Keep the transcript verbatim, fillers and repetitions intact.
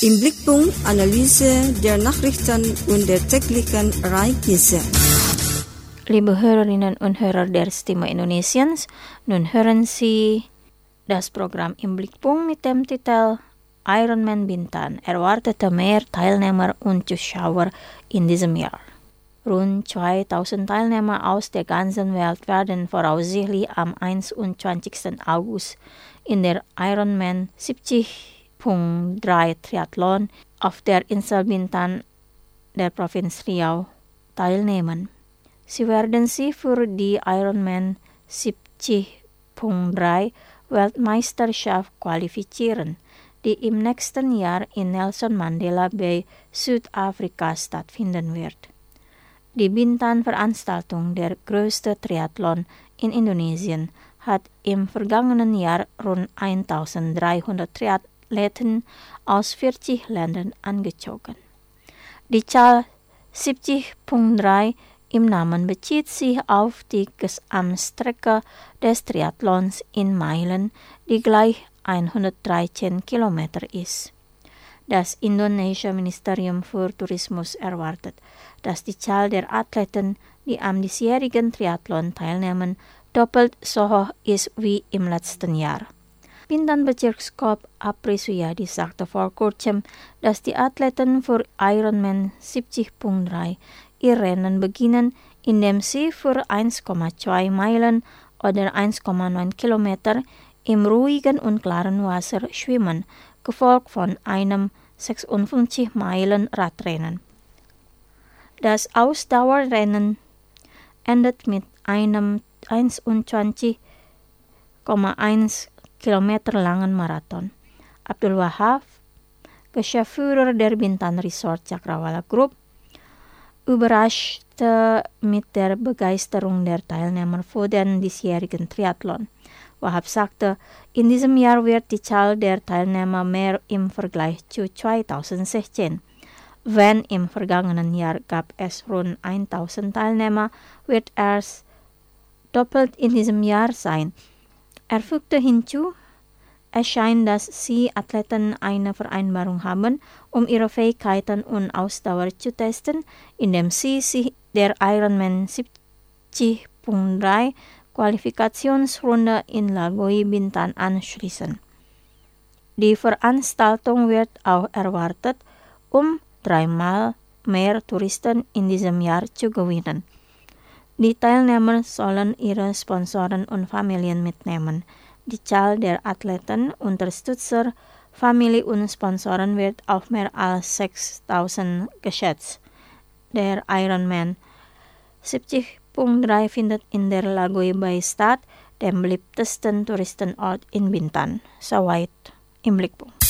Im Blickpunkt Analyse der Nachrichten und der täglichen Ereignisse. Liebe Hörerinnen und Hörer der Stimme Indonesiens, nun hören Sie das Programm Im Blickpunkt mit dem Titel Ironman Bintan erwartete mehr Teilnehmer und Zuschauer in diesem Jahr. Rund zweitausend Teilnehmer aus der ganzen Welt werden voraussichtlich am einundzwanzigsten August in der Ironman siebzig Punkt drei Triathlon auf der Insel Bintan der Provinz Riau teilnehmen. Sie werden sich für die Ironman siebzig Punkt drei Weltmeisterschaft qualifizieren, die im nächsten Jahr in Nelson Mandela Bay, Südafrika stattfinden wird. Die Bintan-Veranstaltung, der größte Triathlon in Indonesien, hat im vergangenen Jahr rund eintausenddreihundert Triathleten aus vierzig Ländern angezogen. Die Zahl siebzig Punkt drei im Namen bezieht sich auf die Gesamtstrecke des Triathlons in Meilen, die gleich hundertdreizehn Kilometer ist. Das indonesische Ministerium für Tourismus erwartet, dass die Zahl der Athleten, die am diesjährigen Triathlon teilnehmen, doppelt so hoch ist wie im letzten Jahr. Bintan-Bezirkskop Apri Suyadi sagte vor kurzem, dass die Athleten für Ironman siebzig Punkt drei ihr Rennen beginnen, indem sie für eins Komma zwei Meilen oder eins Komma neun Kilometer im ruhigen und klaren Wasser schwimmen, gefolgt von einem sechsundfünfzig Meilen Radrennen. Das Ausdauerrennen endet mit einem einundzwanzig Komma eins Kilometer langen Marathon. Abdul Wahab, Geschäftsführer der Bintan Resort Cakrawala Group, überraschte mit der Begeisterung der Teilnehmer für den diesjährigen Triathlon. Wahab sagte, in diesem Jahr wird die Zahl der Teilnehmer mehr im Vergleich zu zweitausendsechzehn. Wenn im vergangenen Jahr gab es rund eintausend Teilnehmer, wird es doppelt in diesem Jahr sein. Er fügte hinzu, es scheint, dass sie Athleten eine Vereinbarung haben, um ihre Fähigkeiten und Ausdauer zu testen, indem sie sich der Ironman siebzig Punkt drei Qualifikationsrunde in Lagoy Bintan anschließen. Die Veranstaltung wird auch erwartet, um dreimal mehr Touristen in diesem Jahr zu gewinnen. Die Teilnehmer sollen ihre Sponsoren und Familien mitnehmen. Die Zahl der Athleten, Unterstützer, Familie und Sponsoren wird auf mehr als sechstausend geschätzt. Der Ironman siebzig Punkt drei findet in der Lagoy Bay statt, dem beliebtesten Touristenort in Bintan. Soweit im Blickpunkt.